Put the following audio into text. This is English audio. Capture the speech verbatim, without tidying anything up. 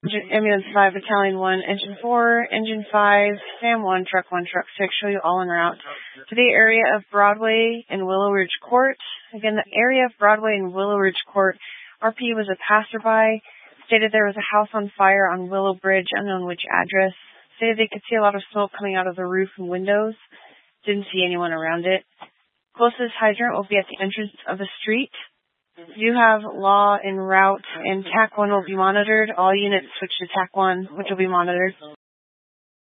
Engine- Ambulance five, Battalion one, Engine four, Engine five, SAM one, Truck one, Truck six, show you all en route to the area of Broadway and Willow Ridge Court. Again, the area of Broadway and Willow Ridge Court, R P was a passerby, stated there was a house on fire on Willow Bridge, unknown which address, stated they could see a lot of smoke coming out of the roof and windows, didn't see anyone around it. Closest hydrant will be at the entrance of the street. You have law en route, and T A C one will be monitored. All units switch to T A C one, which will be monitored.